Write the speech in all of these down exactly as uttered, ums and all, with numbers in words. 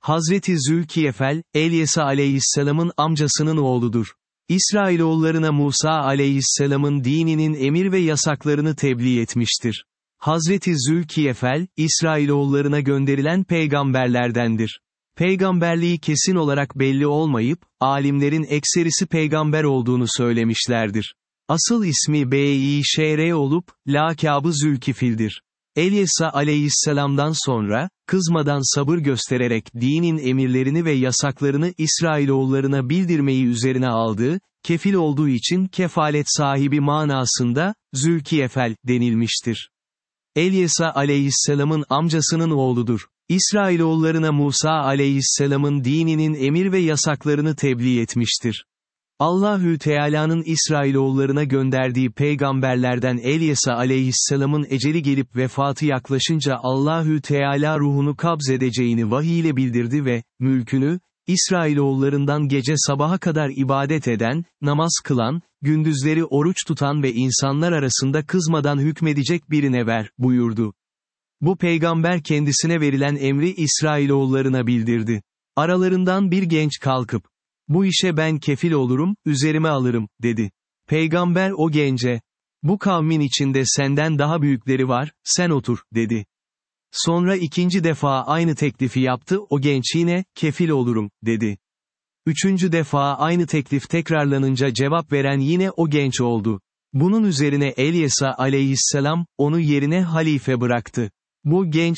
Hazreti Zülkifel, Elyesa aleyhisselamın amcasının oğludur. İsrailoğullarına Musa aleyhisselamın dininin emir ve yasaklarını tebliğ etmiştir. Hazreti Zülkifel, İsrailoğullarına gönderilen peygamberlerdendir. Peygamberliği kesin olarak belli olmayıp, alimlerin ekserisi peygamber olduğunu söylemişlerdir. Asıl ismi Bişr olup, lakabı Zülkifil'dir. Elyesa aleyhisselamdan sonra, kızmadan sabır göstererek dinin emirlerini ve yasaklarını İsrailoğullarına bildirmeyi üzerine aldığı, kefil olduğu için kefalet sahibi manasında, Zülkifel denilmiştir. Elyesa aleyhisselamın amcasının oğludur. İsrailoğullarına Musa aleyhisselamın dininin emir ve yasaklarını tebliğ etmiştir. Allahü Teala'nın İsrailoğullarına gönderdiği peygamberlerden Elyesa aleyhisselamın eceli gelip vefatı yaklaşınca Allahü Teala ruhunu kabzedeceğini vahiy ile bildirdi ve, mülkünü, İsrailoğullarından gece sabaha kadar ibadet eden, namaz kılan, gündüzleri oruç tutan ve insanlar arasında kızmadan hükmedecek birine ver, buyurdu. Bu peygamber kendisine verilen emri İsrailoğullarına bildirdi. Aralarından bir genç kalkıp, bu işe ben kefil olurum, üzerime alırım, dedi. Peygamber o gence, bu kavmin içinde senden daha büyükleri var, sen otur, dedi. Sonra ikinci defa aynı teklifi yaptı, o genç yine, kefil olurum, dedi. Üçüncü defa aynı teklif tekrarlanınca cevap veren yine o genç oldu. Bunun üzerine Elyesa aleyhisselam, onu yerine halife bıraktı. Bu genç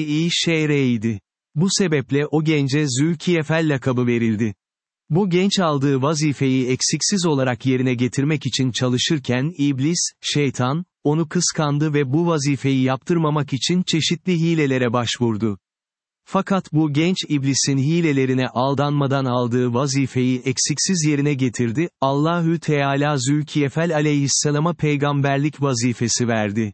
Bişr'ydi. Bu sebeple o gence Zülkifel lakabı verildi. Bu genç aldığı vazifeyi eksiksiz olarak yerine getirmek için çalışırken iblis, şeytan, onu kıskandı ve bu vazifeyi yaptırmamak için çeşitli hilelere başvurdu. Fakat bu genç iblisin hilelerine aldanmadan aldığı vazifeyi eksiksiz yerine getirdi, Allahü Teala Zülkifel aleyhisselama peygamberlik vazifesi verdi.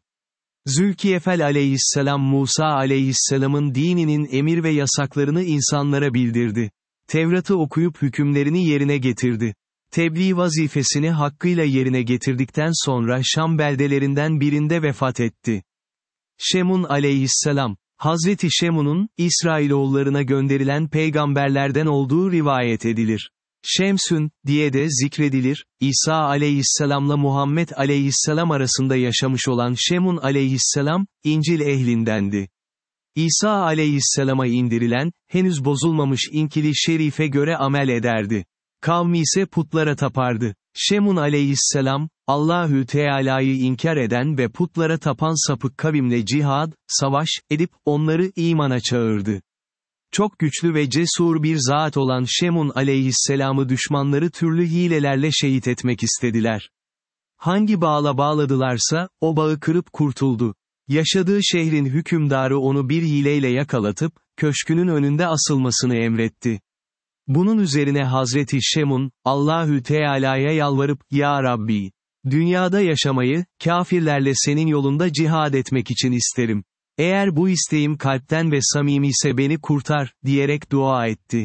Zülkifel aleyhisselam Musa aleyhisselamın dininin emir ve yasaklarını insanlara bildirdi. Tevrat'ı okuyup hükümlerini yerine getirdi. Tebliğ vazifesini hakkıyla yerine getirdikten sonra Şam beldelerinden birinde vefat etti. Şemun aleyhisselam, Hazreti Şemun'un, İsrailoğullarına gönderilen peygamberlerden olduğu rivayet edilir. Şemsün, diye de zikredilir, İsa aleyhisselamla Muhammed aleyhisselam arasında yaşamış olan Şemun aleyhisselam, İncil ehlindendi. İsa aleyhisselama indirilen, henüz bozulmamış İncil-i Şerif'e göre amel ederdi. Kavmi ise putlara tapardı. Şemun aleyhisselam, Allahü Teala'yı inkar eden ve putlara tapan sapık kavimle cihad, savaş, edip, onları imana çağırdı. Çok güçlü ve cesur bir zat olan Şemun aleyhisselamı düşmanları türlü hilelerle şehit etmek istediler. Hangi bağla bağladılarsa, o bağı kırıp kurtuldu. Yaşadığı şehrin hükümdarı onu bir hileyle yakalatıp, köşkünün önünde asılmasını emretti. Bunun üzerine Hazreti Şemun, Allahü Teala'ya yalvarıp, Ya Rabbi, dünyada yaşamayı, kafirlerle senin yolunda cihad etmek için isterim. Eğer bu isteğim kalpten ve samimi ise beni kurtar, diyerek dua etti.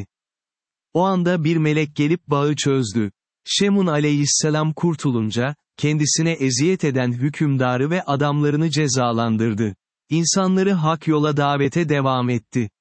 O anda bir melek gelip bağı çözdü. Şemun aleyhisselam kurtulunca, kendisine eziyet eden hükümdarı ve adamlarını cezalandırdı. İnsanları hak yola davete devam etti.